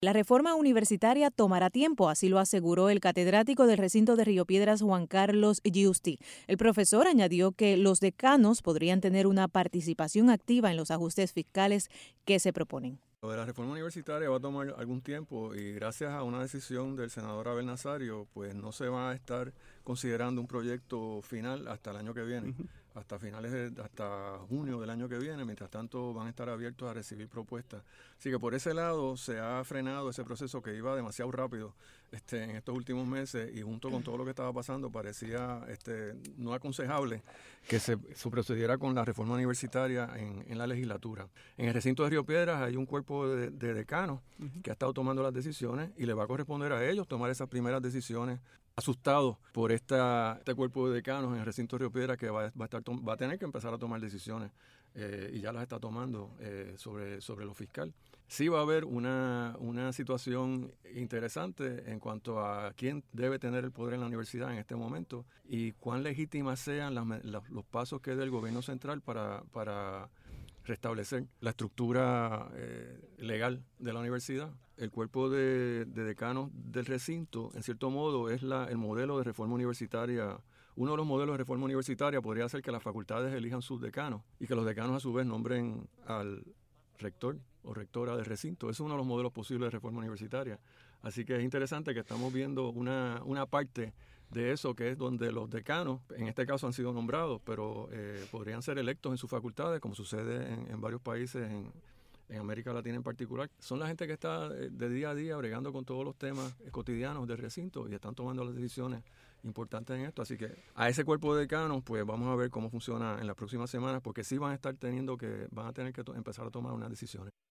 La reforma universitaria tomará tiempo, así lo aseguró el catedrático del recinto de Río Piedras, Juan Carlos Giusti. El profesor añadió que los decanos podrían tener una participación activa en los ajustes fiscales que se proponen. Lo de la reforma universitaria va a tomar algún tiempo y gracias a una decisión del senador Abel Nazario, pues no se va a estar considerando un proyecto final hasta el año que viene, hasta junio del año que viene. Mientras tanto van a estar abiertos a recibir propuestas. Así que por ese lado se ha frenado ese proceso que iba demasiado rápido en estos últimos meses, y junto con todo lo que estaba pasando parecía no aconsejable que se procediera con la reforma universitaria en la legislatura. En el recinto de Río Piedras hay un cuerpo de decanos que ha estado tomando las decisiones y le va a corresponder a ellos tomar esas primeras decisiones, asustados por este cuerpo de decanos en el recinto de Río Piedras que va a tener que empezar a tomar decisiones y ya las está tomando sobre lo fiscal. Sí va a haber una situación interesante en cuanto a quién debe tener el poder en la universidad en este momento y cuán legítimas sean los pasos que dé el gobierno central para restablecer la estructura legal de la universidad. El cuerpo de decanos del recinto, en cierto modo, es el modelo de reforma universitaria. Uno de los modelos de reforma universitaria podría ser que las facultades elijan sus decanos y que los decanos a su vez nombren al rector o rectora del recinto. Es uno de los modelos posibles de reforma universitaria. Así que es interesante que estamos viendo una parte de eso, que es donde los decanos, en este caso han sido nombrados, pero podrían ser electos en sus facultades, como sucede en varios países, en América Latina en particular. Son la gente que está de día a día bregando con todos los temas cotidianos del recinto y están tomando las decisiones importantes en esto. Así que a ese cuerpo de decanos, pues vamos a ver cómo funciona en las próximas semanas, porque sí van a tener que empezar a tomar unas decisiones.